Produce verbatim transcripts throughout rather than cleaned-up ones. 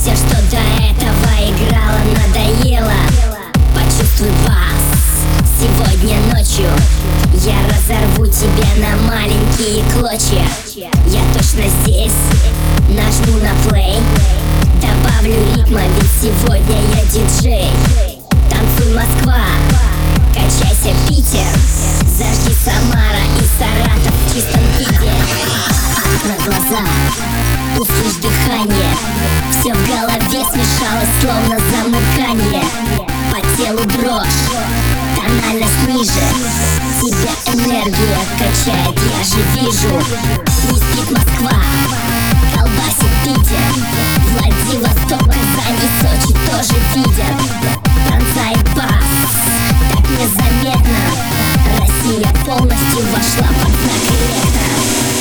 Все, что до этого играло, надоело. Почувствуй бас сегодня ночью. Я разорву тебя на маленькие клочья. Я точно здесь, нажму на плей, добавлю ритма, ведь сегодня я диджей. Танцуй, Москва, качайся, Питер, зажги, Самара и Саратов в чистом виде. Открой глаза, услышь дыхание, все в голове смешалось, словно замыкание. По телу дрожь, тональность ниже, тебя энергия качает, я же вижу. Не спит Москва, колбасит Питер, Владивосток, Казань и Сочи тоже видят. Танцает бас, так незаметно, Россия полностью вошла под знак электро.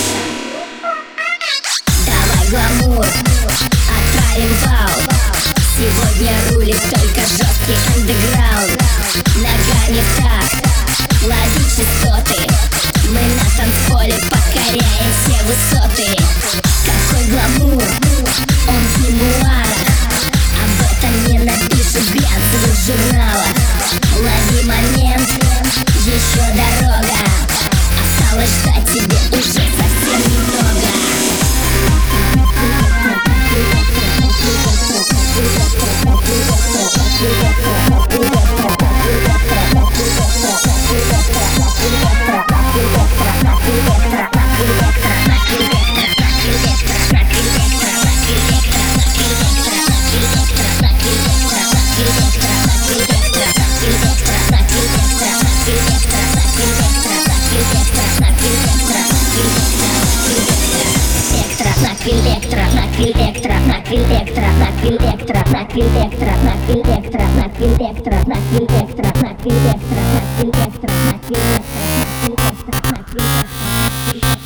Давай гламур, отправим вау. Сегодня рулит только жесткий андеграунд. Ногами в такт, лови частоты. Мы на танцполе покоряем все высоты. Какой гламур, он в мемуарах, об этом не напишут в глянцевых журналах. Лови момент, еще дорога, осталось ждать тебе уже совсем немного. Электро, электро, электро, электро, электро, электро, электро, электро, электро, электро, электро.